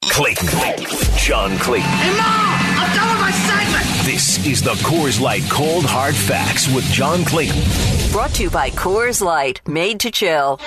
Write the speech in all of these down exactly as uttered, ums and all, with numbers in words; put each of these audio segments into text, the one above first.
Clayton. John Clayton. Hey, Mom! I'm done with my segment! This is the Coors Light Cold Hard Facts with John Clayton. Brought to you by Coors Light, made to chill.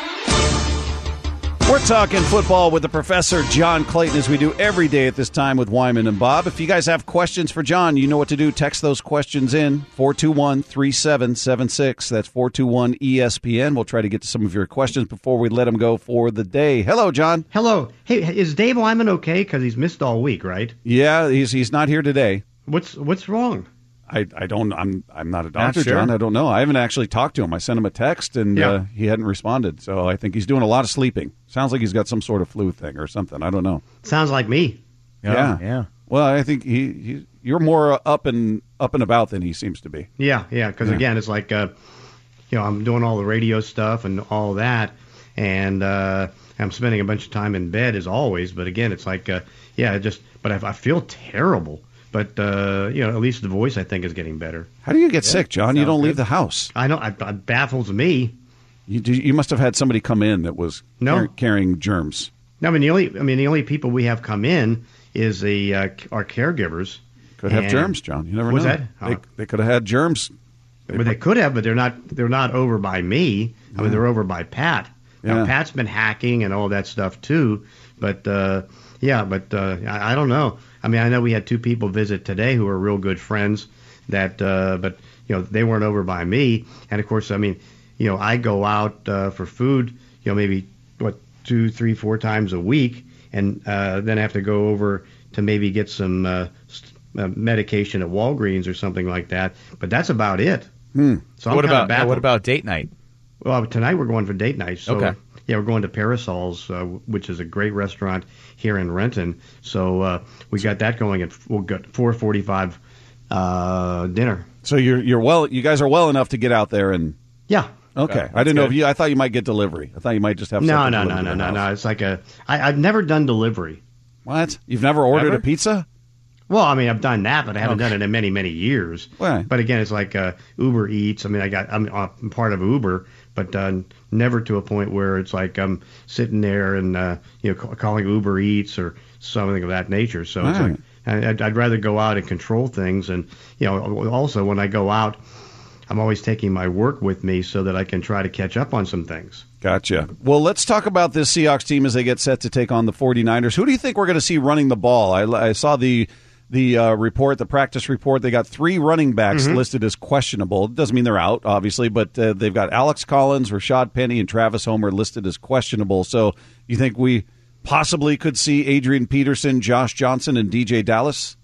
We're talking football with the Professor John Clayton, as we do every day at this time with Wyman and Bob. If you guys have questions for John, you know what to do. Text those questions in, four two one, three seven seven six. That's four two one E S P N. We'll try to get to some of your questions before we let him go for the day. Hello, John. Hello. Hey, is Dave Wyman okay? Because he's missed all week, right? Yeah, he's he's not here today. What's what's wrong? I, I don't I'm I'm not a doctor, Not sure. John. I don't know. I haven't actually talked to him. I sent him a text and Yeah. uh, he hadn't responded. So I think he's doing a lot of sleeping. Sounds like he's got some sort of flu thing or something. I don't know. Sounds like me. Yeah. yeah. Well, I think he, he you're more up and up and about than he seems to be. Yeah, yeah. Because Yeah. again, it's like uh, you know, I'm doing all the radio stuff and all that, and uh, I'm spending a bunch of time in bed as always. But again, it's like uh, yeah, just but I, I feel terrible. But, uh, you know, at least the voice, I think, is getting better. How do you get sick, John? You sounds don't leave good. the house. I know. It, it baffles me. You do, you must have had somebody come in that was No. car- carrying germs. No, I mean, the only, I mean, the only people we have come in is the uh, our caregivers. Could have And- germs, John. You never What's know. that? They, Oh. they could have had germs. But they could have, but they're not. They're not over by me. I mean, they're over by Pat. Now, Yeah. Pat's been hacking and all that stuff too. But uh, yeah, but uh, I, I don't know. I mean, I know we had two people visit today who are real good friends. That, uh, but you know, they weren't over by me. And of course, I mean, you know, I go out uh, for food. You know, maybe what two, three, four times a week, and uh, then I have to go over to maybe get some uh, st- uh, medication at Walgreens or something like that. But that's about it. Hmm. So I'm What kinda about baffled. what about date night? Well, tonight we're going for date night. So, Okay. yeah, we're going to Parasols, uh, which is a great restaurant here in Renton. So uh, we got that going at we'll get four forty-five uh, dinner. So you're you're well. You guys are well enough to get out there and. Yeah. Okay, Okay, I didn't know that's if you. I thought you might get delivery. I thought you might just have. No, something no, no, delivered no, to no, the no. house. It's like a. I, I've never done delivery. What? You've never ordered Never? a pizza? Well, I mean, I've done that, but I haven't Okay. done it in many, many years. Right. But again, it's like uh, Uber Eats. I mean, I got I'm, I'm part of Uber, but uh, never to a point where it's like I'm sitting there and uh, you know ca- calling Uber Eats or something of that nature. So it's Right. like I- I'd, I'd rather go out and control things, and you know, also when I go out, I'm always taking my work with me so that I can try to catch up on some things. Gotcha. Well, let's talk about this Seahawks team as they get set to take on the 49ers. Who do you think we're going to see running the ball? I, I saw the the uh, report, the practice report. They got three running backs Mm-hmm. listed as questionable. It doesn't mean they're out, obviously, but uh, they've got Alex Collins, Rashad Penny, and Travis Homer listed as questionable. So you think we possibly could see Adrian Peterson, Josh Johnson, and D J Dallas?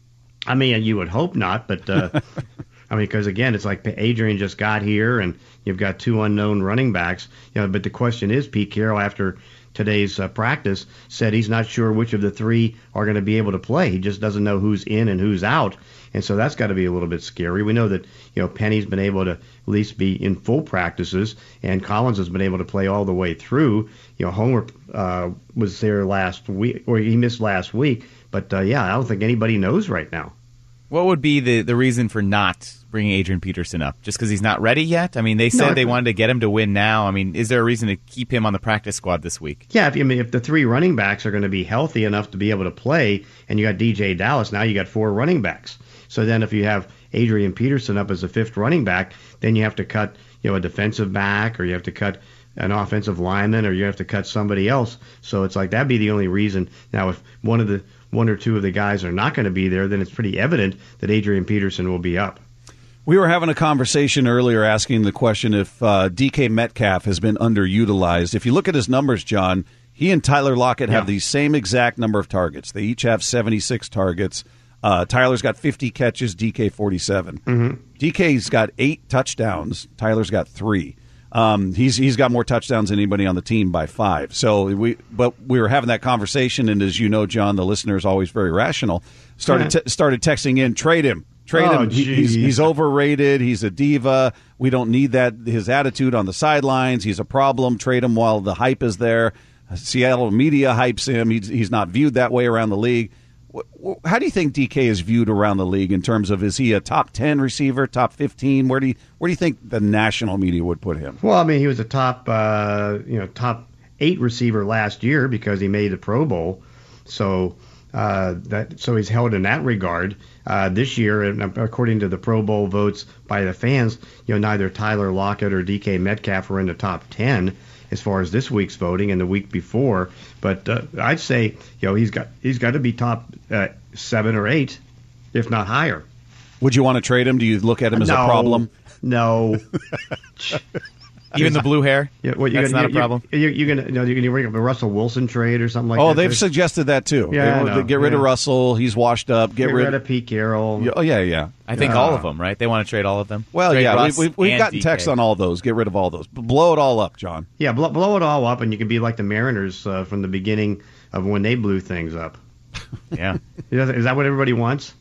I mean, you would hope not, but uh, I mean, because again, it's like Adrian just got here, and you've got two unknown running backs. You know, but the question is, Pete Carroll, after today's uh, practice, said he's not sure which of the three are going to be able to play. He just doesn't know who's in and who's out, and so that's got to be a little bit scary. We know that you know Penny's been able to at least be in full practices, and Collins has been able to play all the way through. You know, Homer uh, was there last week, or he missed last week, but uh, yeah, I don't think anybody knows right now. What would be the, the reason for not bringing Adrian Peterson up? Just because he's not ready yet? I mean, they said No, they I- wanted to get him to win now. I mean, is there a reason to keep him on the practice squad this week? Yeah, if, I mean, if the three running backs are going to be healthy enough to be able to play, and you got D J Dallas, now you got four running backs. So then if you have Adrian Peterson up as a fifth running back, then you have to cut, you know, a defensive back, or you have to cut an offensive lineman, or you have to cut somebody else. So it's like that'd be the only reason. Now, if one of the one or two of the guys are not going to be there, then it's pretty evident that Adrian Peterson will be up. We were having a conversation earlier asking the question if uh, D K Metcalf has been underutilized. If you look at his numbers, John, he and Tyler Lockett have Yeah. the same exact number of targets. They each have seventy-six targets. Uh, Tyler's got fifty catches, D K forty-seven. Mm-hmm. D K's got eight touchdowns. Tyler's got three. Um, he's he's got more touchdowns than anybody on the team by five. So we, but we were having that conversation, and as you know, John, the listener is always very rational. Started te- started texting in, trade him, trade Oh, him. He- he's, geez. he's overrated. He's a diva. We don't need that. His attitude on the sidelines. He's a problem. Trade him while the hype is there. Seattle media hypes him. He's he's not viewed that way around the league. Wh- wh- How do you think D K is viewed around the league in terms of, is he a top ten receiver, top fifteen? Where do you where do you think the national media would put him? Well, I mean, he was a top, uh, you know, top eight receiver last year because he made the Pro Bowl. So uh, that so he's held in that regard. Uh, this year, and according to the Pro Bowl votes by the fans, you know, neither Tyler Lockett or D K Metcalf were in the top ten as far as this week's voting and the week before. But uh, I'd say, you know, he's got he's got to be top uh, seven or eight, if not higher. Would you want to trade him? Do you look at him as no, a problem? No. Even the blue hair? Yeah, what, That's gonna, not a problem? You, you, you're going you know, you're to bring up a Russell Wilson trade or something like oh, that? Oh, they've There's, suggested that too. Yeah, They, I know. Get rid yeah. of Russell. He's washed up. Get, Get rid, rid of Pete Carroll. Oh, yeah, yeah. I think Yeah. all of them, right? They want to trade all of them? Well, Trade yeah, Russ we, we've, we've and gotten D K. texts on all those. Get rid of all those. Blow it all up, John. Yeah, blow, blow it all up, and you can be like the Mariners uh, from the beginning of when they blew things up. Yeah. Is that what everybody wants?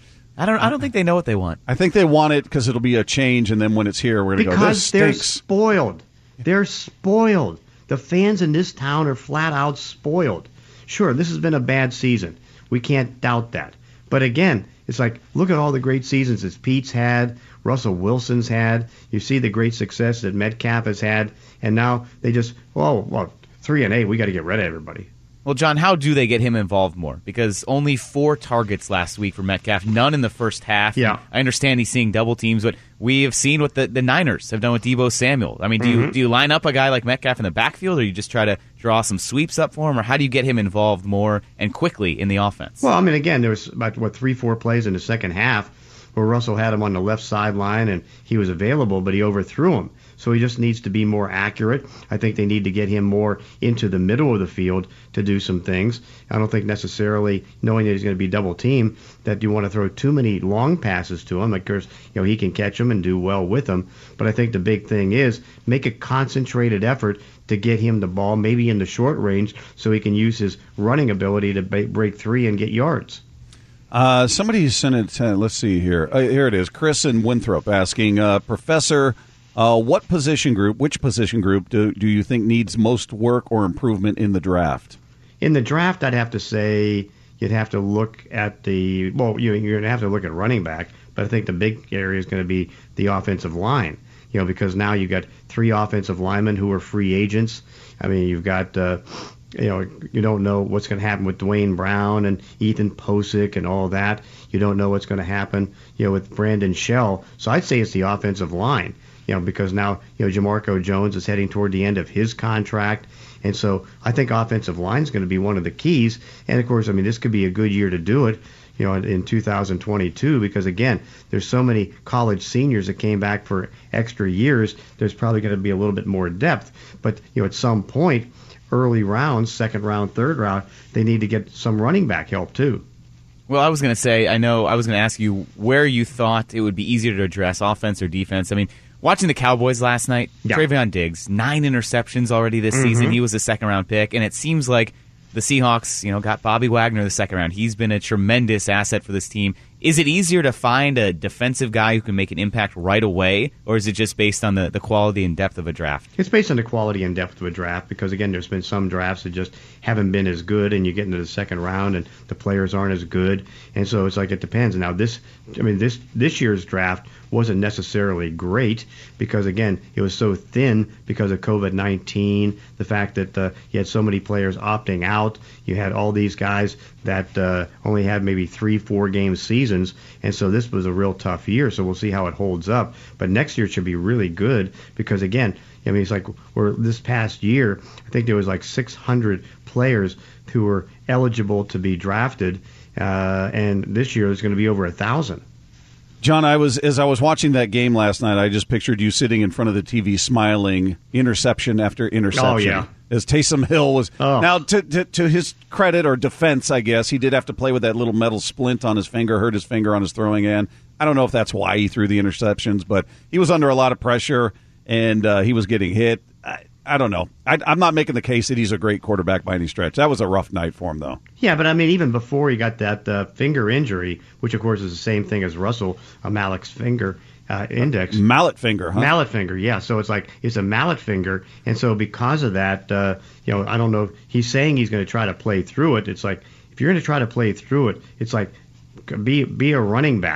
I don't I don't think they know what they want. I think they want it because it'll be a change, and then when it's here, we're going to go, this Because they're stinks. spoiled. They're spoiled. The fans in this town are flat out spoiled. Sure, this has been a bad season. We can't doubt that. But again, it's like, look at all the great seasons that Pete's had, Russell Wilson's had. You see the great success that Metcalf has had. And now they just, oh, well, three and eight, we got to get rid of everybody. Well, John, how do they get him involved more? Because only four targets last week for Metcalf, none in the first half. Yeah. I understand he's seeing double teams, but we have seen what the, the Niners have done with Deebo Samuel. I mean, do Mm-hmm. you do you line up a guy like Metcalf in the backfield, or you just try to draw some sweeps up for him, or how do you get him involved more and quickly in the offense? Well, I mean, again, there was about, what, three, four plays in the second half where Russell had him on the left sideline and he was available, but he overthrew him. So he just needs to be more accurate. I think they need to get him more into the middle of the field to do some things. I don't think necessarily knowing that he's going to be double teamed that you want to throw too many long passes to him. Of course, you know, he can catch them and do well with them. But I think the big thing is make a concentrated effort to get him the ball, maybe in the short range, so he can use his running ability to ba- break three and get yards. Uh, somebody sent it. Uh, let's see here. Uh, here it is. Chris in Winthrop asking, uh, Professor, uh, what position group, which position group do, do you think needs most work or improvement in the draft? In the draft, I'd have to say you'd have to look at the, well, you, you're going to have to look at running back, but I think the big area is going to be the offensive line, you know, because now you've got three offensive linemen who are free agents. I mean, you've got, uh, you know, you don't know what's going to happen with Dwayne Brown and Ethan Posick and all that. You don't know what's going to happen, you know, with Brandon Shell. So I'd say it's the offensive line, you know, because now, you know, Jamarco Jones is heading toward the end of his contract. And so I think offensive line is going to be one of the keys. And, of course, I mean, this could be a good year to do it, you know, in two thousand twenty-two, because, again, there's so many college seniors that came back for extra years. There's probably going to be a little bit more depth. But, you know, at some point, early rounds, second round, third round, they need to get some running back help too. Well, I was going to say, I know I was going to ask you where you thought it would be easier to address offense or defense. I mean, watching the Cowboys last night, Yeah. Trayvon Diggs, nine interceptions already this season. He was a second round pick, and it seems like the Seahawks, you know, got Bobby Wagner the second round. He's been a tremendous asset for this team. Is it easier to find a defensive guy who can make an impact right away, or is it just based on the, the quality and depth of a draft? It's based on the quality and depth of a draft because, again, there's been some drafts that just haven't been as good, and you get into the second round and the players aren't as good, and so it's like it depends. Now, this, I mean, this this year's draft wasn't necessarily great because, again, it was so thin because of COVID nineteen, the fact that uh, you had so many players opting out. You had all these guys that uh, only had maybe three, four game seasons, and so this was a real tough year, so we'll see how it holds up. But next year should be really good because, again, I mean, it's like we're, this past year, I think there was like six hundred players who were eligible to be drafted, uh, and this year there's going to be over a thousand. John, I was as I was watching that game last night, I just pictured you sitting in front of the T V smiling, interception after interception. Oh, yeah. As Taysom Hill was Oh. now to, to to his credit or defense, I guess he did have to play with that little metal splint on his finger, hurt his finger on his throwing hand. I don't know if that's why he threw the interceptions, but he was under a lot of pressure and uh, he was getting hit. I, I don't know. I, I'm not making the case that he's a great quarterback by any stretch. That was a rough night for him, though. Yeah, but I mean, even before he got that uh, finger injury, which of course is the same thing as Russell, a Malik's finger uh, index. Mallet finger, huh? Mallet finger, yeah. So it's like it's a mallet finger, and so because of that, uh, you know, I don't know. He's saying he's going to try to play through it. It's like if you're going to try to play through it, it's like be be a running back.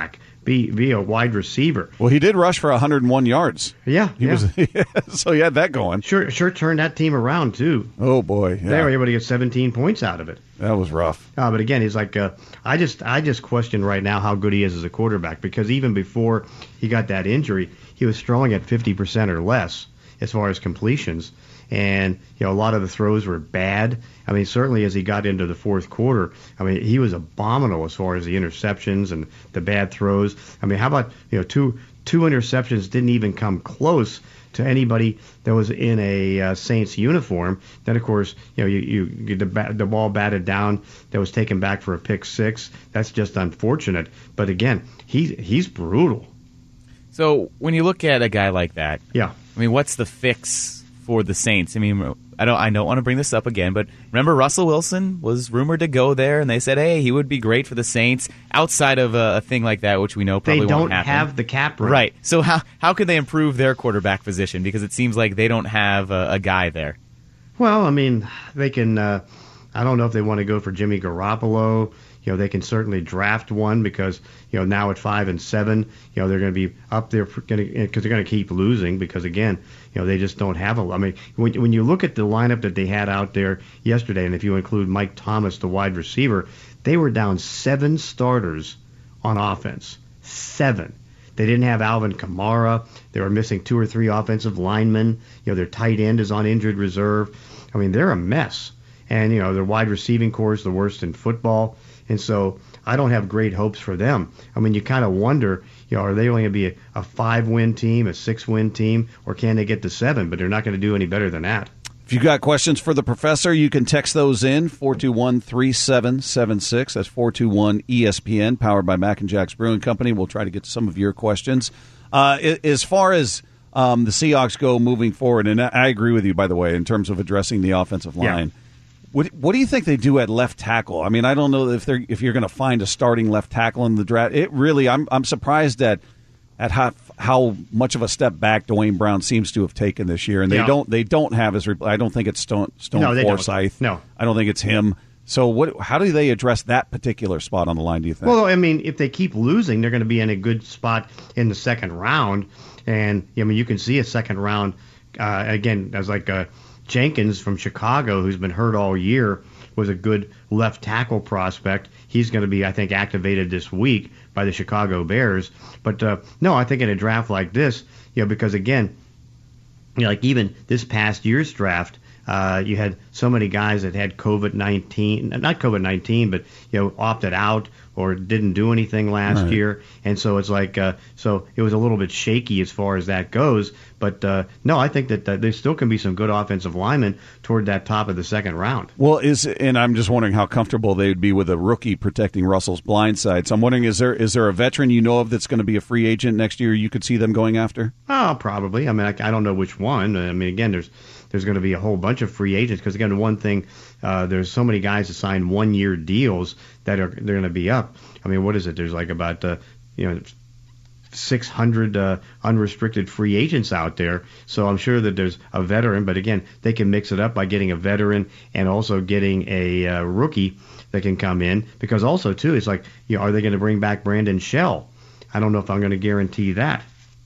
be be a wide receiver. Well, he did rush for one hundred one yards. Yeah, he yeah. was. So he had that going. Sure, sure turned that team around too. Oh boy, yeah. They were able to get seventeen points out of it. That was rough. Uh, but again, he's like, uh, I just, I just question right now how good he is as a quarterback, because even before he got that injury, he was throwing at fifty percent or less as far as completions. And, you know, a lot of the throws were bad. I mean, certainly as he got into the fourth quarter, I mean, he was abominable as far as the interceptions and the bad throws. I mean, how about, you know, two two interceptions didn't even come close to anybody that was in a uh, Saints uniform. Then, of course, you know, you, you the, the ball batted down that was taken back for a pick six. That's just unfortunate. But again, he he's brutal. So when you look at a guy like that, yeah, I mean, what's the fix for the Saints? I mean, I don't I don't want to bring this up again, but remember Russell Wilson was rumored to go there, and they said, hey, he would be great for the Saints outside of a, a thing like that, which we know probably they don't won't happen. have the cap room. Right. So how how could they improve their quarterback position? Because it seems like they don't have a, a guy there. Well, I mean, they can. Uh, I don't know if they want to go for Jimmy Garoppolo. You know, they can certainly draft one because, you know, now at five and seven, you know, they're going to be up there because they're going to keep losing because, again, you know, they just don't have a. I mean, when, when you look at the lineup that they had out there yesterday, and if you include Mike Thomas, the wide receiver, they were down seven starters on offense. Seven. They didn't have Alvin Kamara. They were missing two or three offensive linemen. You know, their tight end is on injured reserve. I mean, they're a mess. And, you know, their wide receiving core is the worst in football. And so I don't have great hopes for them. I mean, you kind of wonder, you know, are they only going to be a, a five-win team, a six-win team, or can they get to seven? But they're not going to do any better than that. If you've got questions for the professor, you can text those in, four two one, three seven seven six. That's four two one E S P N, powered by Mac and Jack's Brewing Company. We'll try to get to some of your questions. Uh, as far as um, the Seahawks go moving forward, and I agree with you, by the way, in terms of addressing the offensive line. Yeah. What, what do you think they do at left tackle? I mean, I don't know if they're if you're going to find a starting left tackle in the draft. It really, I'm I'm surprised at at how how much of a step back Dwayne Brown seems to have taken this year, and they yeah. don't they don't have his. I don't think it's Stone Stone no, Forsythe. No, I don't think it's him. So what? How do they address that particular spot on the line? Do you think? Well, I mean, if they keep losing, they're going to be in a good spot in the second round, and I mean, you can see a second round uh, again as like a. Jenkins from Chicago, who's been hurt all year, was a good left tackle prospect. He's going to be, I think, activated this week by the Chicago Bears. But uh, no, I think in a draft like this, you know, because again, you know, like even this past year's draft, uh, you had so many guys that had COVID nineteen, not COVID nineteen, but you know, opted out or didn't do anything last right. year, and so it's like, uh, so it was a little bit shaky as far as that goes. But uh, no, I think that uh, there still can be some good offensive linemen toward that top of the second round. Well, is and I'm just wondering how comfortable they would be with a rookie protecting Russell's blind side. So I'm wondering, is there is there a veteran you know of that's going to be a free agent next year you could see them going after? Oh, probably. I mean, I, I don't know which one. I mean, again, there's there's going to be a whole bunch of free agents because, again, one thing, uh, there's so many guys that sign one-year deals that are they're going to be up. I mean, what is it? There's like about, uh, you know, six hundred uh, unrestricted free agents out there. So I'm sure that there's a veteran, but again, they can mix it up by getting a veteran and also getting a uh, rookie that can come in. Because also, too, it's like, you know, are they going to bring back Brandon Shell? I don't know if I'm going to guarantee that.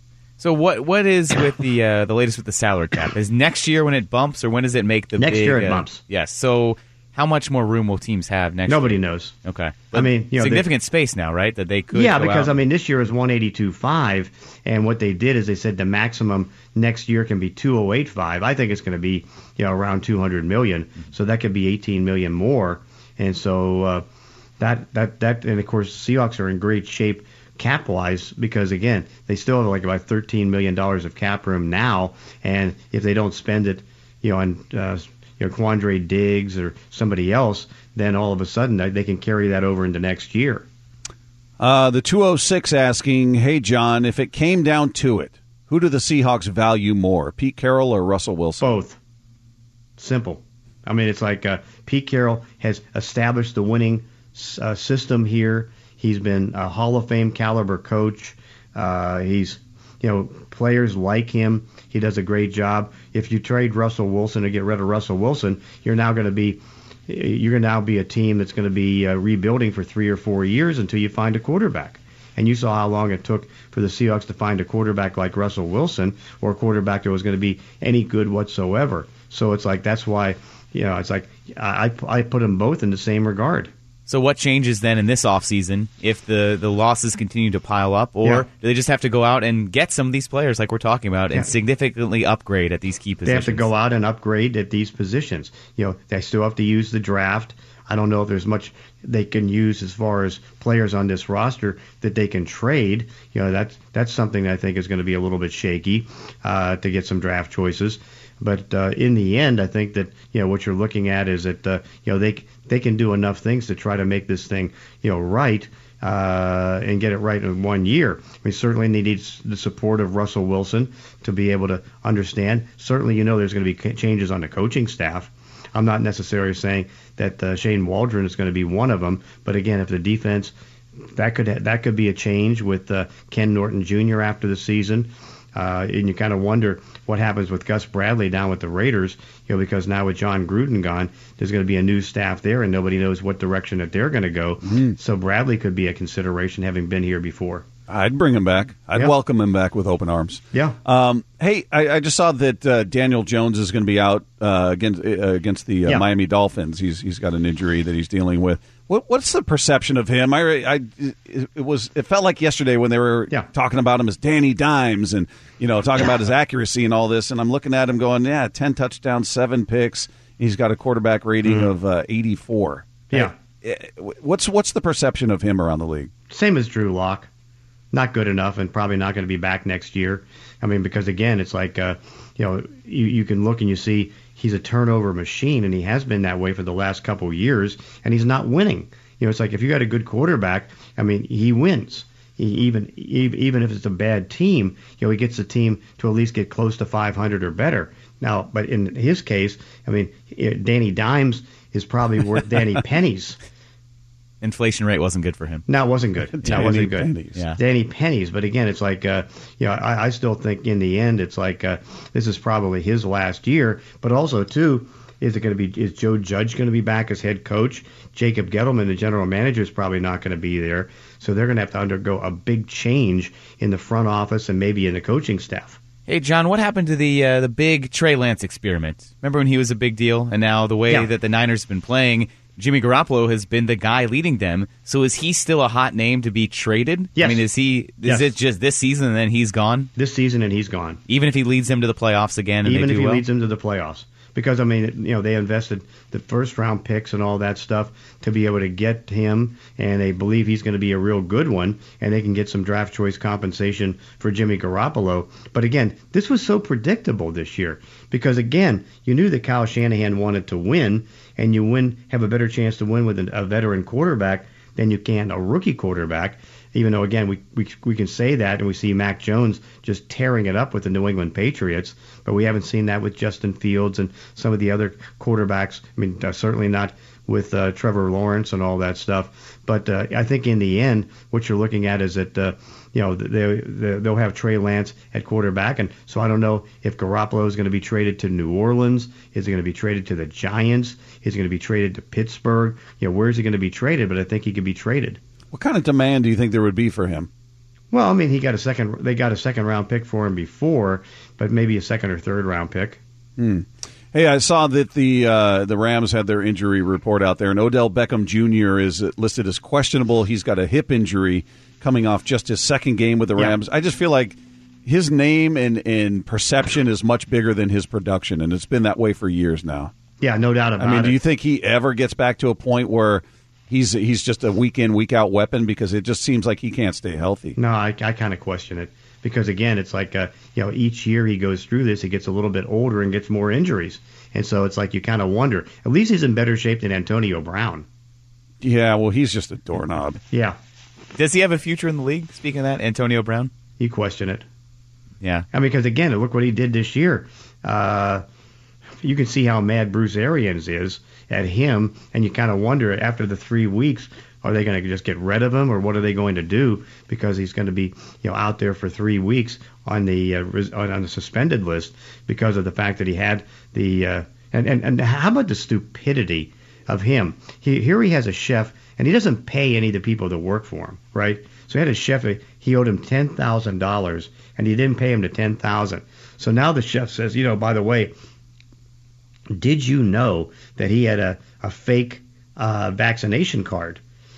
So what what is with the uh, the latest with the salary cap? Is next year when it bumps, or when does it make the next big, year it uh, bumps? Yes. So how much more room will teams have next Nobody year? Nobody knows. Okay. But I mean, you know, significant space now, right? That they could. Yeah, go because out. I mean, this year is one eighty-two point five, and what they did is they said the maximum next year can be two oh eight point five. I think it's going to be, you know, around two hundred million. So that could be eighteen million more, and so uh, that that that and of course Seahawks are in great shape cap-wise because, again, they still have like about thirteen million dollars of cap room now, and if they don't spend it, you know, on uh, you know, Quandre Diggs or somebody else, then all of a sudden they can carry that over into next year. Uh, the two oh six asking, hey, John, if it came down to it, who do the Seahawks value more, Pete Carroll or Russell Wilson? Both. Simple. I mean, it's like uh, Pete Carroll has established the winning uh, system here. He's been a Hall of Fame caliber coach. Uh, he's, you know, players like him. He does a great job. If you trade Russell Wilson or get rid of Russell Wilson, you're now going to be, you're going to now be a team that's going to be uh, rebuilding for three or four years until you find a quarterback. And you saw how long it took for the Seahawks to find a quarterback like Russell Wilson or a quarterback that was going to be any good whatsoever. So it's like that's why, you know, it's like I, I put them both in the same regard. So what changes then in this offseason if the, the losses continue to pile up, or Yeah. do they just have to go out and get some of these players like we're talking about Yeah. and significantly upgrade at these key They positions? have to go out and upgrade at these positions. You know, they still have to use the draft. I don't know if there's much they can use as far as players on this roster that they can trade. You know, that's that's something I think is going to be a little bit shaky uh, to get some draft choices. But uh, in the end, I think that you know what you're looking at is that uh, you know they they can do enough things to try to make this thing you know right uh, and get it right in one year. I mean, certainly they need the support of Russell Wilson to be able to understand. Certainly, you know, there's going to be changes on the coaching staff. I'm not necessarily saying that uh, Shane Waldron is going to be one of them, but again, if the defense that could that could be a change with uh, Ken Norton Junior after the season. Uh, and you kind of wonder what happens with Gus Bradley down with the Raiders, you know, because now with John Gruden gone, there's going to be a new staff there, and nobody knows what direction that they're going to go. Mm-hmm. So Bradley could be a consideration, having been here before. I'd bring him back. I'd yeah. welcome him back with open arms. Yeah. Um, hey, I, I just saw that uh, Daniel Jones is going to be out uh, against uh, against the uh, yeah. Miami Dolphins. He's he's got an injury that he's dealing with. What what's the perception of him? I, I it was it felt like yesterday when they were yeah. talking about him as Danny Dimes and you know talking about his accuracy and all this. And I'm looking at him going, yeah, ten touchdowns, seven picks. He's got a quarterback rating mm. of uh, eighty-four. Yeah. What's what's the perception of him around the league? Same as Drew Lock. Not good enough, and probably not going to be back next year. I mean, because again, it's like uh, you know, you, you can look and you see he's a turnover machine, and he has been that way for the last couple of years, and he's not winning. You know, it's like if you got a good quarterback, I mean, he wins. He, even even if it's a bad team, you know, he gets the team to at least get close to five hundred or better. Now, but in his case, I mean, Danny Dimes is probably worth Danny pennies. Inflation rate wasn't good for him. No, it wasn't good. No, it wasn't good. Pennies. Yeah. Danny pennies. But again, it's like, uh, you know, I, I still think in the end, it's like uh, this is probably his last year. But also, too, is it going to be? Is Joe Judge going to be back as head coach? Jacob Gettleman, the general manager, is probably not going to be there. So they're going to have to undergo a big change in the front office and maybe in the coaching staff. Hey, John, what happened to the uh, the big Trey Lance experiment? Remember when he was a big deal, and now the way Yeah. that the Niners have been playing, Jimmy Garoppolo has been the guy leading them. So is he still a hot name to be traded? Yes. I mean, is he? Is Yes. it just this season and then he's gone? This season, and he's gone. Even if he leads them to the playoffs again, and Even they if do he well? leads them to the playoffs. Because, I mean, you know, they invested the first round picks and all that stuff to be able to get him, and they believe he's going to be a real good one, and they can get some draft choice compensation for Jimmy Garoppolo. But again, this was so predictable this year because, again, you knew that Kyle Shanahan wanted to win, and you win have a better chance to win with a veteran quarterback than you can a rookie quarterback. Even though, again, we, we we can say that, and we see Mac Jones just tearing it up with the New England Patriots, but we haven't seen that with Justin Fields and some of the other quarterbacks. I mean, uh, certainly not with uh, Trevor Lawrence and all that stuff. But uh, I think in the end, what you're looking at is that, uh, you know, they, they, they'll have Trey Lance at quarterback. And so I don't know if Garoppolo is going to be traded to New Orleans. Is he going to be traded to the Giants? Is he going to be traded to Pittsburgh? You know, where is he going to be traded? But I think he could be traded. What kind of demand do you think there would be for him? Well, I mean, he got a second. They got a second round pick for him before, but maybe a second or third round pick. Hmm. Hey, I saw that the uh, the Rams had their injury report out there, and Odell Beckham Junior is listed as questionable. He's got a hip injury coming off just his second game with the Rams. Yeah. I just feel like his name and, and perception is much bigger than his production, and it's been that way for years now. Yeah, no doubt about it. I mean, it. do you think he ever gets back to a point where he's he's just a week in, week out weapon? Because it just seems like he can't stay healthy. No, I, I kind of question it. Because, again, it's like, uh, you know, each year he goes through this, he gets a little bit older and gets more injuries. And so it's like you kind of wonder. At least he's in better shape than Antonio Brown. Yeah, well, he's just a doorknob. Yeah. Does he have a future in the league, speaking of that, Antonio Brown? You question it. Yeah. I mean, because, again, look what he did this year. Uh, you can see how mad Bruce Arians is at him, and you kind of wonder after the three weeks, are they going to just get rid of him, or what are they going to do? Because he's going to be, you know, out there for three weeks on the uh, on the suspended list because of the fact that he had the uh, and, and and how about the stupidity of him? He, here he has a chef and he doesn't pay any of the people that work for him, right? So he had a chef, he owed him ten thousand dollars, and he didn't pay him the ten thousand dollars. So now the chef says, you know, by the way, did you know that he had a, a fake uh, vaccination card?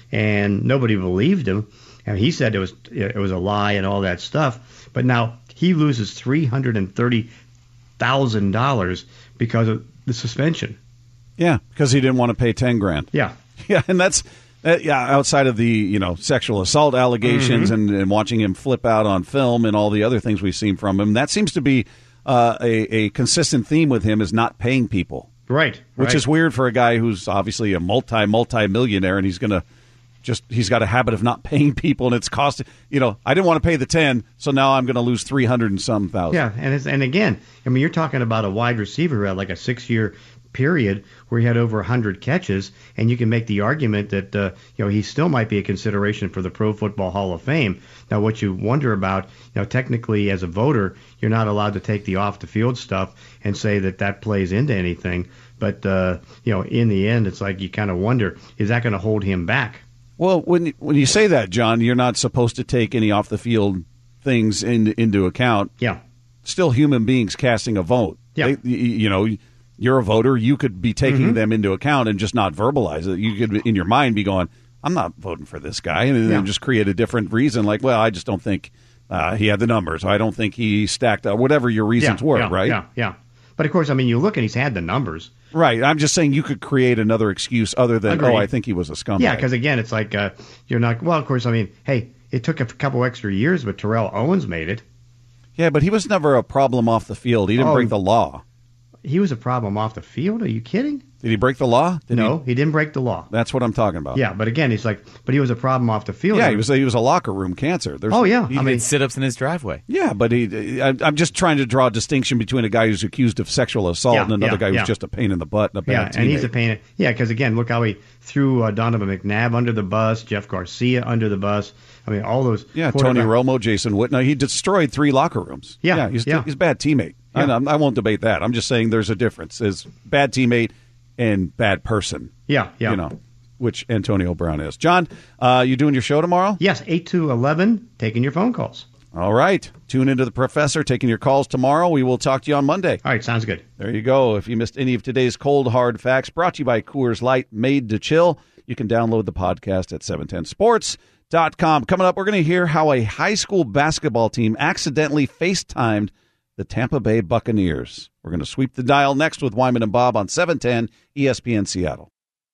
And nobody believed him. And he said it was it was a lie and all that stuff. But now he loses three hundred thirty thousand dollars because of the suspension. Yeah, because he didn't want to pay ten grand. Yeah. Yeah, and that's uh, yeah. Outside of the you know sexual assault allegations Mm-hmm. and, and watching him flip out on film and all the other things we've seen from him, that seems to be uh, a, a consistent theme with him is not paying people. Right. Which right. is weird for a guy who's obviously a multi multi millionaire, and he's gonna just he's got a habit of not paying people, and it's costing. You know, I didn't want to pay the ten, so now I'm going to lose three hundred and some thousand. Yeah, and it's, and again, I mean, you're talking about a wide receiver who had like a six year period where he had over one hundred catches, and you can make the argument that uh, you know he still might be a consideration for the Pro Football Hall of Fame. Now, what you wonder about, you know, technically as a voter, you're not allowed to take the off the field stuff and say that that plays into anything. But uh, you know, in the end, it's like you kind of wonder, is that going to hold him back? Well, when when you say that, John, you're not supposed to take any off the field things in, into account. Yeah. Still, human beings casting a vote. Yeah. They, you know. You're a voter. You could be taking Mm-hmm. them into account and just not verbalize it. You could, in your mind, be going, "I'm not voting for this guy," and then Yeah. just create a different reason. Like, well, I just don't think uh, he had the numbers. I don't think he stacked up. Whatever your reasons yeah, were, yeah, right? Yeah, yeah. But of course, I mean, you look and he's had the numbers. Right. I'm just saying you could create another excuse other than, Agreed. "Oh, I think he was a scumbag." Yeah, because again, it's like uh, you're not. Well, of course, I mean, hey, it took a couple extra years, but Terrell Owens made it. Yeah, but he was never a problem off the field. He didn't Oh. break the law. He was a problem off the field. Are you kidding? Did he break the law? Did no, he? he didn't break the law. That's what I'm talking about. Yeah, but again, he's like, but he was a problem off the field. Yeah, he was. He was a locker room cancer. There's, Oh yeah, He I mean, did sit-ups in his driveway. Yeah, but he. I, I'm just trying to draw a distinction between a guy who's accused of sexual assault Yeah, and another yeah, guy who's yeah. just a pain in the butt and a bad yeah, teammate. and he's a pain. Yeah, because again, look how he threw uh, Donovan McNabb under the bus, Jeff Garcia under the bus. I mean, all those. Yeah, Tony Romo, Jason Witten. He destroyed three locker rooms. Yeah, yeah, he's, yeah. he's a bad teammate. Yeah. I, I won't debate that. I'm just saying there's a difference. Is bad teammate and bad person. Yeah, yeah. You know, which Antonio Brown is. John, uh, you doing your show tomorrow? Yes, eight to eleven, taking your phone calls. All right. Tune into the professor, taking your calls tomorrow. We will talk to you on Monday. All right, sounds good. There you go. If you missed any of today's cold, hard facts, brought to you by Coors Light, made to chill, you can download the podcast at seven ten sports dot com. Coming up, we're going to hear how a high school basketball team accidentally FaceTimed the Tampa Bay Buccaneers. We're going to sweep the dial next with Wyman and Bob on seven ten E S P N Seattle.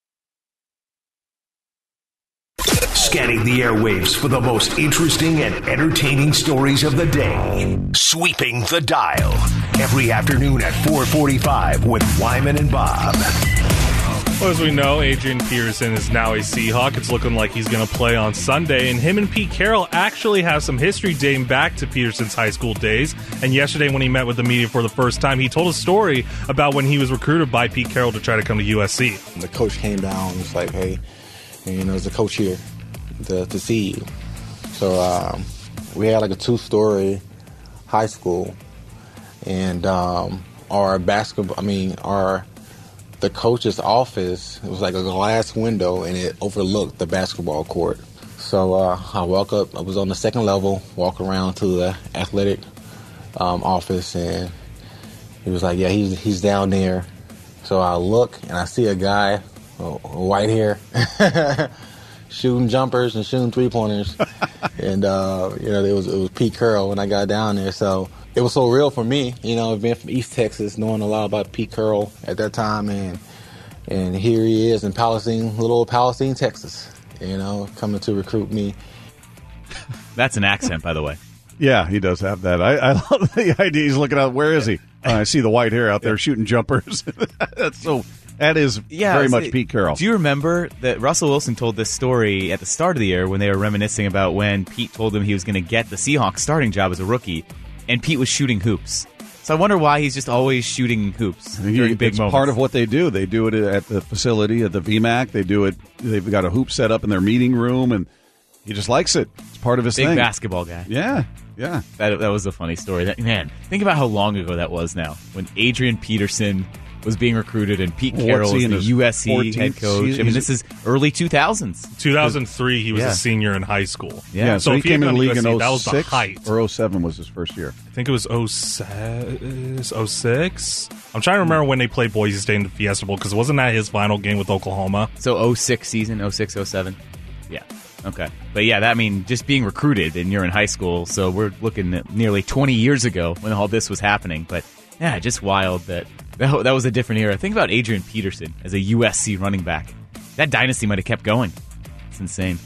Scanning the airwaves for the most interesting and entertaining stories of the day. Sweeping the dial. Every afternoon at four forty-five with Wyman and Bob. Well, as we know, Adrian Peterson is now a Seahawk. It's looking like he's going to play on Sunday. And him and Pete Carroll actually have some history dating back to Peterson's high school days. And yesterday when he met with the media for the first time, he told a story about when he was recruited by Pete Carroll to try to come to U S C. The coach came down and was like, hey, you know, there's a coach here to, to see you. So um, we had like a two-story high school. And um, our basketball, I mean, our... the coach's office, it was like a glass window, and it overlooked the basketball court. So uh, I walk up, I was on the second level, walk around to the athletic um, office, and he was like, yeah, he's, he's down there. So I look, and I see a guy, uh, white hair, shooting jumpers and shooting three-pointers. and, uh, you know, it was, it was Pete Carroll when I got down there. So it was so real for me, you know, being from East Texas, knowing a lot about Pete Carroll at that time, and and here he is in Palestine, little old Palestine, Texas, you know, coming to recruit me. That's an accent, by the way. Yeah, he does have that. I, I love the idea. He's looking out. Where is he? Uh, I see the white hair out there shooting jumpers. That's so. That is Yeah, very so- much Pete Carroll. Do you remember that Russell Wilson told this story at the start of the year when they were reminiscing about when Pete told him he was going to get the Seahawks starting job as a rookie, and Pete was shooting hoops. So I wonder why he's just always shooting hoops during big it's moments. part of what they do. They do it at the facility at the V MAC. They do it. They've got a hoop set up in their meeting room, and he just likes it. It's part of his Big thing. basketball guy. Yeah, yeah. That, that was a funny story. That, man, think about how long ago that was now when Adrian Peterson was being recruited, and Pete What's Carroll he is in the his U S C fourteenth head coach. season? I mean, He's- this is early two thousands. two thousand three, he was Yeah. a senior in high school. Yeah. Yeah, so, So he if he came had in the gone league to in U S C, that was the 'oh six height. or oh seven was his first year. I think it was oh six, oh six. I'm trying to remember when they played Boise State in the Fiesta Bowl, because wasn't that his final game with Oklahoma? So oh six season, oh six, oh seven. Yeah. Okay. But yeah, that I mean just being recruited and you're in high school, so we're looking at nearly twenty years ago when all this was happening. But yeah, just wild that that, that was a different era. Think about Adrian Peterson as a U S C running back. That dynasty might have kept going. It's insane.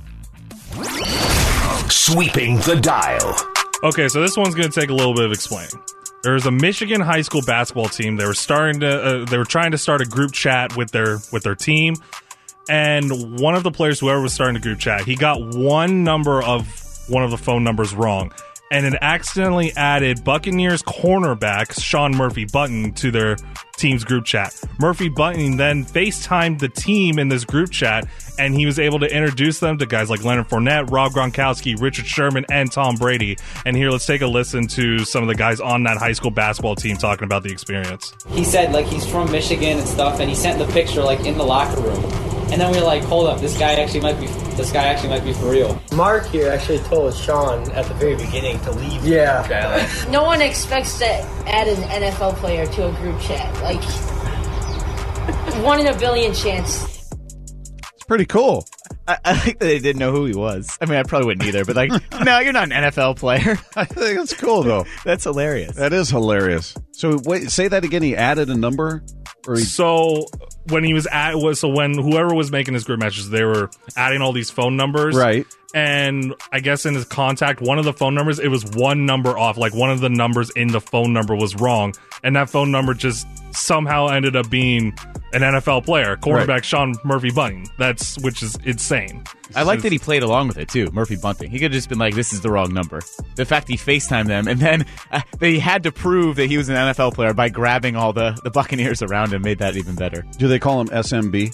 Sweeping the dial. Okay, so this one's going to take a little bit of explaining. There was a Michigan high school basketball team. They were starting to, uh, they were trying to start a group chat with their with their team, and one of the players, whoever was starting the group chat, he got one number of one of the phone numbers wrong, and it accidentally added Buccaneers cornerback Sean Murphy Button to their team's group chat. Murphy Button then FaceTimed the team in this group chat, and he was able to introduce them to guys like Leonard Fournette, Rob Gronkowski, Richard Sherman, and Tom Brady. And here, let's take a listen to some of the guys on that high school basketball team talking about the experience. He said, like, he's from Michigan and stuff, and he sent the picture, like, in the locker room. And then we were like, hold up, this guy actually might be, this guy actually might be for real. Mark here actually told Sean at the very beginning to leave. Yeah. No one expects to add an N F L player to a group chat. Like, one in a billion chance. It's pretty cool. I, I think that they didn't know who he was. I mean, I probably wouldn't either, but like, no, you're not an N F L player. I think that's cool, though. That's hilarious. That is hilarious. So, wait, say that again. He added a number? Or he- So when he was at was so when whoever was making his group messages, they were adding all these phone numbers, Right. And I guess in his contact, one of the phone numbers, it was one number off. Like one of the numbers in the phone number was wrong, and that phone number just somehow ended up being an N F L player, cornerback Right. Sean Murphy Bunting. That's which is insane. I like that he played along with it too, Murphy Bunting. He could have just been like, "This is the wrong number." The fact he FaceTimed them, and then uh, they had to prove that he was an N F L player by grabbing all the, the Buccaneers around him, made that even better. Do they call him S M B?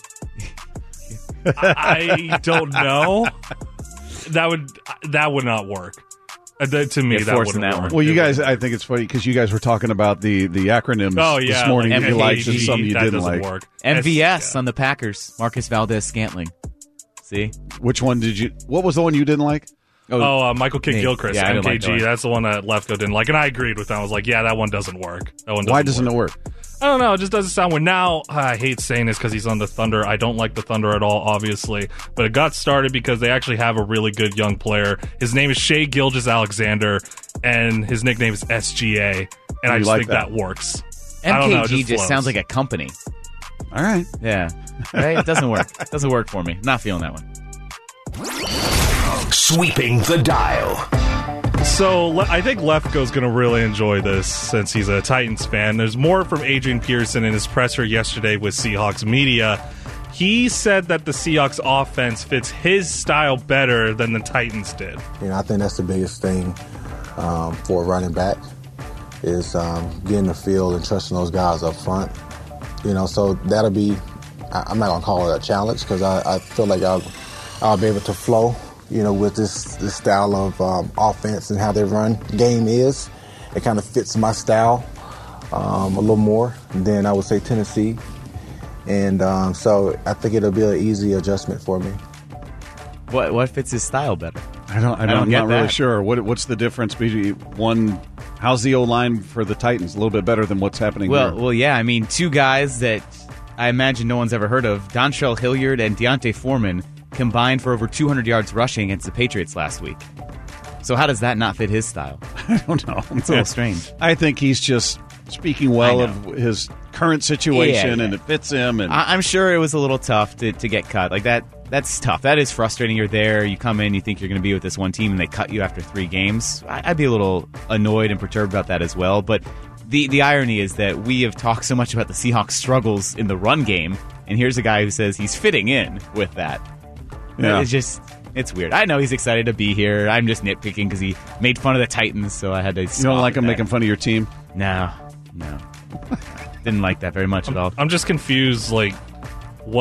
I don't know. That would that would not work. Uh, that, to me, Yeah, that forcing wouldn't that work. one. Well, you guys, I think it's funny because you guys were talking about the, the acronyms Oh yeah, this morning. like you liked and M V G, some you that didn't doesn't like. work. M V S S- on the Packers, Marcus Valdez-Scantling. See? Which one did you? What was the one you didn't like? Oh, uh, Michael Kidd Me. Gilchrist, Yeah, I M didn't K like G. that one. That's the one that Lefko didn't like, and I agreed with that. I was like, yeah, that one doesn't work. That one. Doesn't Why doesn't work. it work? I don't know. It just doesn't sound weird. Now, I hate saying this because he's on the Thunder. I don't like the Thunder at all, obviously. But it got started because they actually have a really good young player. His name is Shea Gilgeous-Alexander, and his nickname is S G A. And I You just like think that. that, works. I don't know, M it K G just just flows. sounds like a company. All right. Yeah. Right? It doesn't work. It doesn't work for me. Not feeling that one. Sweeping the dial. So Le- I think Lefko's going to really enjoy this since he's a Titans fan. There's more from Adrian Peterson in his presser yesterday with Seahawks media. He said that the Seahawks offense fits his style better than the Titans did. You know, I think that's the biggest thing um, for a running back is um, getting the field and trusting those guys up front. You know, so that'll be, I- I'm not going to call it a challenge because I, I feel like I'll, I'll be able to flow, you know, with this, this style of um, offense and how their run game is. It kind of fits my style um, a little more than I would say Tennessee. And um, so I think it'll be an easy adjustment for me. What what fits his style better? I don't. I I don't don't I'm get not really that. sure. What What's the difference between one? How's the O line for the Titans? A little bit better than what's happening Well, here. well, yeah. I mean, two guys that I imagine no one's ever heard of, Dontrell Hilliard and Deontay Foreman, combined for over two hundred yards rushing against the Patriots last week. So how does that not fit his style? I don't know. It's a little strange. I think he's just speaking well I of his current situation, Yeah, yeah. and it fits him. And I- I'm sure it was a little tough to, to get cut. Like that. That's tough. That is frustrating. You're there. You come in. You think you're going to be with this one team, and they cut you after three games. I- I'd be a little annoyed and perturbed about that as well. But the the irony is that we have talked so much about the Seahawks' struggles in the run game, and here's a guy who says he's fitting in with that. Yeah. It's just. It's weird. I know he's excited to be here. I'm just nitpicking because he made fun of the Titans, so I had to. you don't like him making fun of your team? No, no. Didn't like that very much at all. I'm just confused, like, what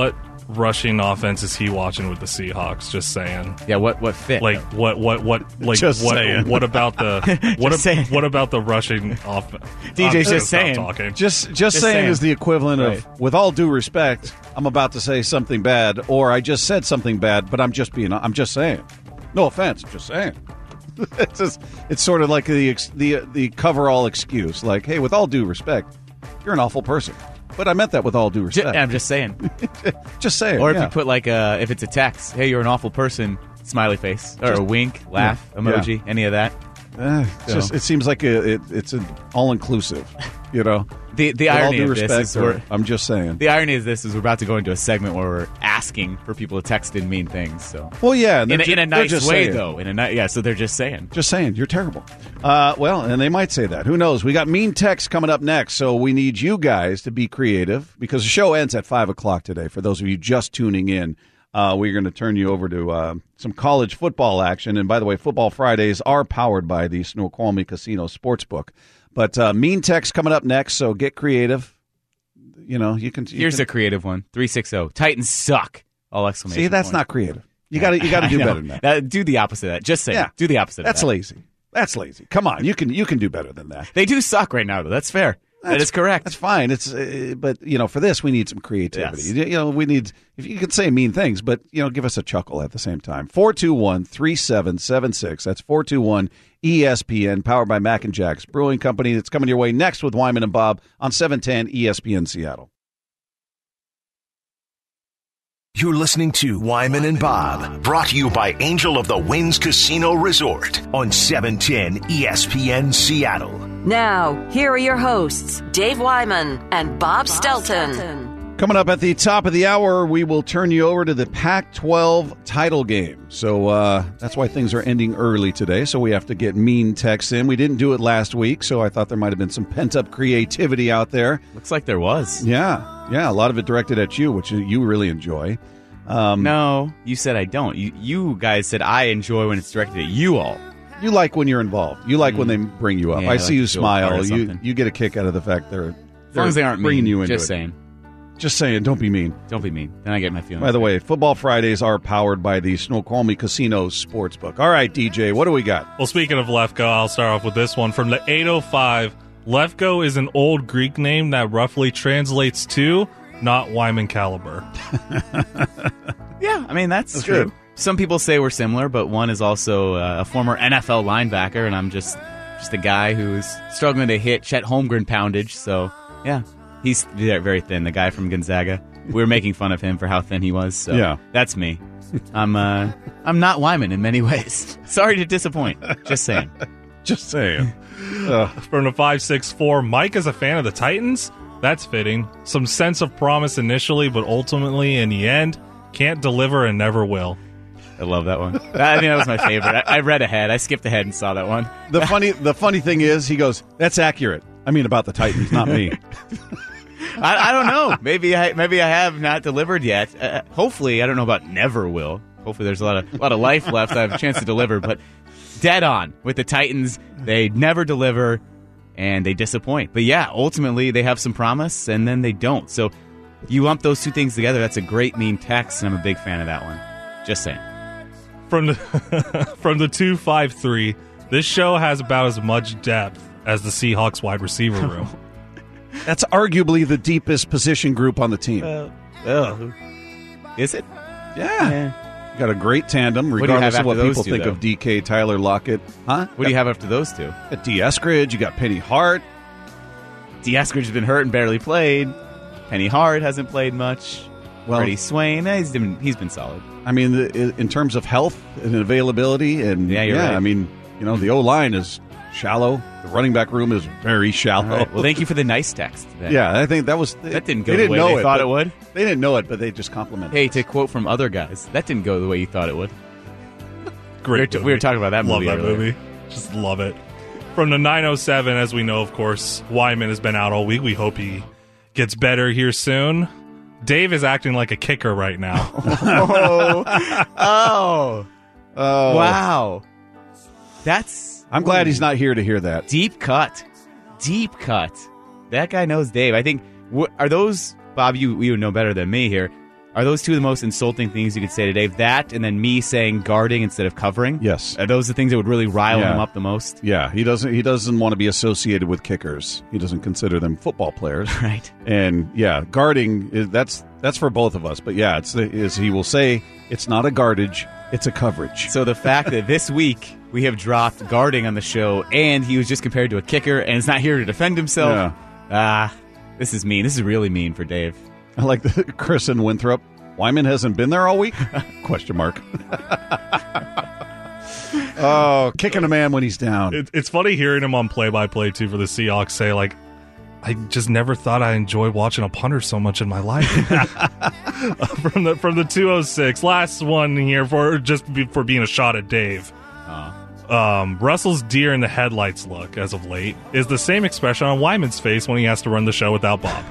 rushing offense is he watching with the Seahawks? Just saying. Yeah, what what fit? Like what what what like Just what saying. what about the what Just a, saying. what about the rushing offense? D J's I'm just stop saying. Talking. Just, just, Just saying, saying. is the equivalent Right. of, with all due respect, I'm about to say something bad, or I just said something bad, but I'm just being, I'm just saying. No offense, I'm just saying. It's just, it's sort of like the ex- the the cover-all excuse, like, hey, with all due respect, you're an awful person. But I meant that with all due J- respect. I'm just saying. Just saying. Or if yeah. you put like a, if it's a text, hey, you're an awful person, smiley face, or a wink, laugh, yeah, emoji, yeah. any of that. Eh, it's So- just, it seems like a, it, it's an all-inclusive, you know? The the With all irony due of respect, this is or- we're, I'm just saying. the irony of this is we're about to go into a segment where we're asking for people to text in mean things. So Well, yeah. in a, they're in a ju- they're nice just way saying. though. In a ni- yeah, so they're just saying. Just saying, you're terrible. Uh, well, and they might say that. Who knows? We got mean text coming up next, so we need you guys to be creative because the show ends at five o'clock today. For those of you just tuning in, uh, we're going to turn you over to uh, some college football action. And by the way, Football Fridays are powered by the Snoqualmie Casino Sportsbook. But uh, mean text coming up next, so get creative. You know, you can. You Here's can, a creative one: three six zero. Titans suck! All exclamation. see. That's point. not creative. You got to. You got to do I know. better than that. Uh, do the opposite of that. Just say. Yeah. Do the opposite. That's of that. lazy. That's lazy. Come on, you can. You can do better than that. They do suck right now, though. That's fair. that That's- is correct. That's fine. It's uh, but you know, for this we need some creativity. Yes. You, you know, we need if you could say mean things, but you know, give us a chuckle at the same time. four two one, three seven seven six. That's four two one E S P N, powered by Mac and Jack's Brewing Company. That's coming your way next with Wyman and Bob on seven ten E S P N Seattle. You're listening to Wyman and Bob, brought to you by Angel of the Winds Casino Resort on seven ten E S P N Seattle. Now, here are your hosts, Dave Wyman and Bob Stelton. Coming up at the top of the hour, we will turn you over to the Pac twelve title game. So uh, that's why things are ending early today. So we have to get mean texts in. We didn't do it last week, so I thought there might have been some pent-up creativity out there. Looks like there was. Yeah, yeah, a lot of it directed at you, which you really enjoy. Um, No, you said I don't. You you guys said I enjoy when it's directed at you all. You like when you're involved. You like when they bring you up. Yeah, I I see like you to feel a part smile. of You something. you get a kick out of the fact they're, As long as they aren't bringing mean, you into just it. saying. Just saying, don't be mean. Don't be mean. Then I get my feelings. By the way, Football Fridays are powered by the Snoqualmie Casino Sportsbook. All right, D J, what do we got? Well, speaking of Lefko, I'll start off with this one from the eight oh five. Lefko is an old Greek name that roughly translates to not Wyman caliber. Yeah, I mean, that's, That's true. good. Some people say we're similar, but one is also uh, a former N F L linebacker, and I'm just just a guy who's struggling to hit Chet Holmgren poundage. So, yeah, he's very, very thin, the guy from Gonzaga. We were making fun of him for how thin he was. So Yeah. that's me. I'm uh, I'm not Wyman in many ways. Sorry to disappoint. Just saying. Just saying. uh, From the five six four, Mike is a fan of the Titans? That's fitting. Some sense of promise initially, but ultimately, in the end, can't deliver and never will. I love that one. I think that was my favorite. I, I read ahead. I skipped ahead and saw that one. the funny the funny thing is, he goes, "That's accurate." I mean, about the Titans, not me. I, I don't know. Maybe I maybe I have not delivered yet. Uh, hopefully, I don't know about never will. Hopefully, there's a lot of a lot of life left. I have a chance to deliver, but dead on with the Titans. They never deliver, and they disappoint. But yeah, ultimately, they have some promise, and then they don't. So you lump those two things together. That's a great mean text, and I'm a big fan of that one. Just saying. From the from the two five three, this show has about as much depth as the Seahawks wide receiver room. That's arguably the deepest position group on the team. Oh, is it? Yeah. You got a great tandem, do you regardless have of what after those people two, think though? of D K, Tyler Lockett. Huh? What do you have after those two? Got D. Eskridge, you got Penny Hart. D. Eskridge has been hurt and barely played. Penny Hart hasn't played much. Well- Freddie Swain, eh, he's been, he's been solid. I mean, the, in terms of health and availability, and Yeah, you're right. I mean, you know, the O line is shallow. The running back room is very shallow. All right. Well, thank you for the nice text. then. Yeah, I think that was That didn't go they the didn't way know they it, thought but- it would. They didn't know it, but they just complimented. Hey, to quote from other guys, that didn't go the way you thought it would. Great We were, t- movie. we were talking about that Love movie that earlier. movie. Just love it. From the nine oh seven, as we know, of course, Wyman has been out all week. We hope he gets better here soon. Dave is acting like a kicker right now. Oh, oh, Oh, wow. That's I'm glad he's not here to hear that. deep cut. Deep cut. That guy knows Dave. I think, wh- are those, Bob, you, you know better than me here, Are those two of the most insulting things you could say to Dave? That and then me saying guarding instead of covering? Yes. Are those the things that would really rile Yeah. him up the most? Yeah, he doesn't. He doesn't want to be associated with kickers. He doesn't consider them football players. Right. And yeah, guarding is that's that's for both of us. But yeah, it's the, is he will say it's not a guardage, it's a coverage. So the fact that this week we have dropped guarding on the show, and he was just compared to a kicker, and is not here to defend himself. Ah, this is mean. This is really mean for Dave. I like the Chris and Winthrop. Wyman hasn't been there all week? Question mark. Oh, kicking a man when he's down. It, it's funny hearing him on play-by-play, too, for the Seahawks say, like, I just never thought I enjoyed watching a punter so much in my life. from the from the two oh six, last one here for just be, for being a shot at Dave. Um, Russell's deer in the headlights look, as of late, is the same expression on Wyman's face when he has to run the show without Bob.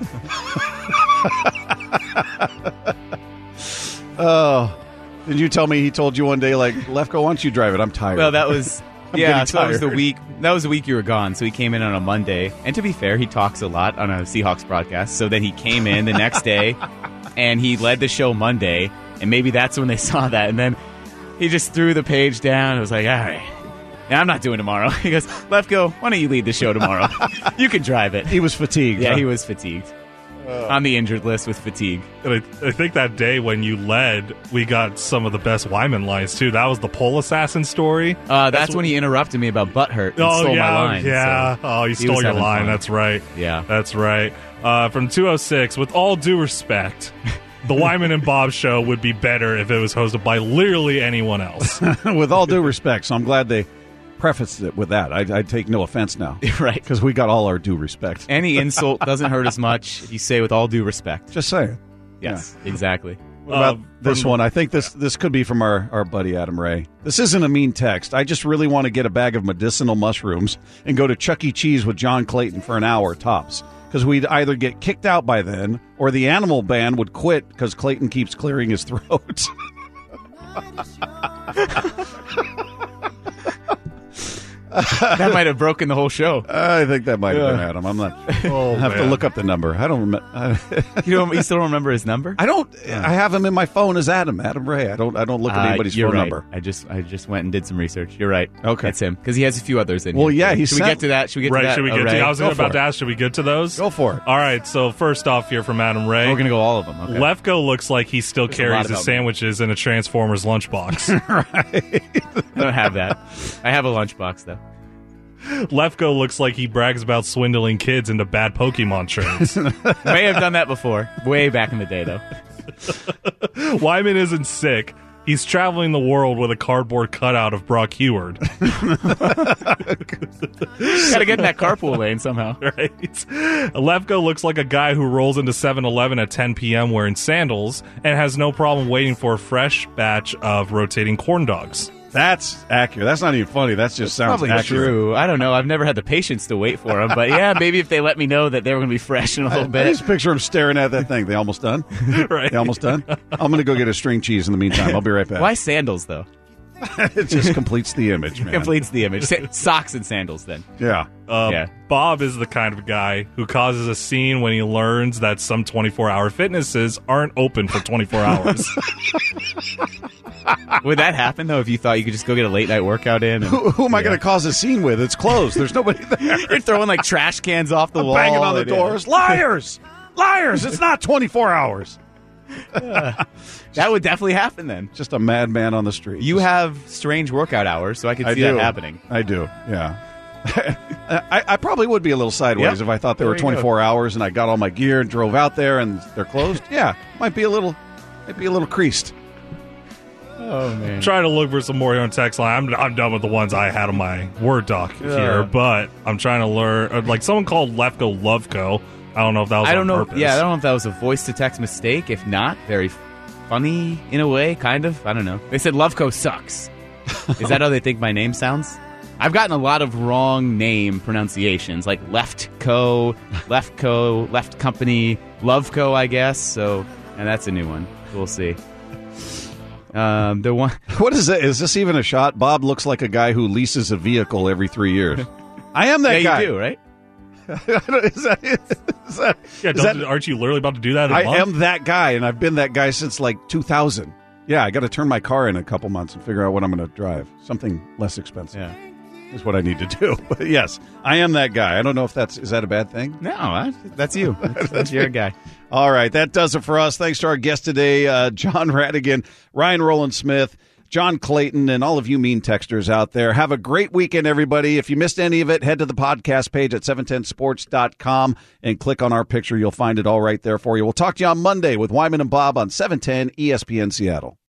Oh, did you tell me he told you one day, like, Lefko, why don't you drive it? I'm tired. Well, that was I'm yeah. getting So that was the tired. week. That was the week you were gone. So he came in on a Monday, and to be fair, he talks a lot on a Seahawks broadcast. So then he came in the next day, and he led the show Monday, and maybe that's when they saw that, and then he just threw the page down. It was like, all right, now I'm not doing tomorrow. He goes, Lefko, why don't you lead the show tomorrow? You can drive it. He was fatigued. Yeah, huh? he was fatigued. On the injured list with fatigue. And I, I think that day when you led, we got some of the best Wyman lines, too. That was the pole assassin story. Uh, that's, that's when he interrupted me about butthurt and oh, stole yeah, my line. Yeah. So oh, he he stole was your having line. fun. That's right. Yeah. That's right. Uh, from two oh six, with all due respect, the Wyman and Bob show would be better if it was hosted by literally anyone else. With all due respect, so I'm glad they prefaced it with that. I, I take no offense now. Right. Because we got all our due respect. Any insult doesn't hurt as much if you say with all due respect. Just saying. Yes, yeah. Exactly. What about Uh, this from- one? I think this this could be from our, our buddy Adam Ray. This isn't a mean text. I just really want to get a bag of medicinal mushrooms and go to Chuck E. Cheese with John Clayton for an hour tops. Because we'd either get kicked out by then or the animal band would quit because Clayton keeps clearing his throat. That might have broken the whole show. I think that might have Yeah. been Adam. I'm not. Oh, I have man. to look up the number. I don't remember. You don't. You still don't remember his number? I don't. I have him in my phone as Adam. Adam Ray. I don't. I don't look at Uh, anybody's you're phone right. number. I just. I just went and did some research. You're right. Okay. It's him because he has a few others in. Well, here. yeah, he Should we sent- get to that? Should we get right, to that? should we get Oh, to Ray? I was Go about for to it. ask, should we get to those? Go for it. All right, so first off here from Adam Ray. We're gonna go all of them. Okay. Lefko looks like he still There's a lot carries his about me. sandwiches in a Transformers lunchbox. I don't have that. I have a lunchbox though. Lefko looks like he brags about swindling kids into bad Pokemon trades. May have done that before, way back in the day though. Wyman isn't sick. He's traveling the world with a cardboard cutout of Brock Heward. Got to get in that carpool lane somehow. Right? Lefko looks like a guy who rolls into seven eleven at ten p.m. wearing sandals and has no problem waiting for a fresh batch of rotating corn dogs. That's accurate. That's not even funny. That just sounds Probably accurate. true. I don't know. I've never had the patience to wait for them, but yeah, maybe if they let me know that they were going to be fresh in a little I bit. just picture him staring at that thing. They almost done? Right. They almost done? I'm going to go get a string cheese in the meantime. I'll be right back. Why sandals though? It just completes the image, man. Completes the image. Sa- Socks and sandals then. Yeah. Uh, Yeah. Bob is the kind of guy who causes a scene when he learns that some twenty-four hour fitnesses aren't open for twenty-four hours. Would that happen though if you thought you could just go get a late night workout in? And, Who, who am I Yeah. going to cause a scene with? It's closed. There's nobody there. You're throwing like trash cans off the I'm wall. banging on the and- doors. Liars! Liars! It's not twenty-four hours. That would definitely happen then. Just a madman on the street. You have strange workout hours, so I could see I do. that happening. I do, yeah. I, I probably would be a little sideways Yep. if I thought they There were you twenty-four hours and I got all my gear and drove out there and they're closed. Yeah, might be a little, might be a little creased. Oh man. Trying to look for some more here on text line. I'm, I'm done with the ones I had on my Word doc here, but I'm trying to learn. uh, Like someone called Lefko Loveco. I don't know if that was I don't on know. purpose. Yeah, I don't know if that was a voice to text mistake. If not, very funny in a way, kind of. I don't know. They said Loveco sucks. Is that how they think my name sounds? I've gotten a lot of wrong name pronunciations, like Leftco, Leftco, Left Company, Loveco, I guess. So, and that's a new one. We'll see. Um, the one. What is it? Is this even a shot? Bob looks like a guy who leases a vehicle every three years. I am that Yeah, guy. you do, right? is that, is that, yeah, is that, aren't you literally about to do that in a I month? am that guy, and I've been that guy since like two thousand. Yeah, I got to turn my car in a couple months and figure out what I'm going to drive. Something less expensive. Yeah. Is what I need to do. But yes, I am that guy. I don't know if that's is that a bad thing? No, I, that's you. That's, that's your guy. All right, that does it for us. Thanks to our guest today, uh, John Radigan, Ryan Rowland-Smith, John Clayton, and all of you mean texters out there. Have a great weekend, everybody. If you missed any of it, head to the podcast page at seven ten sports dot com and click on our picture. You'll find it all right there for you. We'll talk to you on Monday with Wyman and Bob on seven ten E S P N Seattle.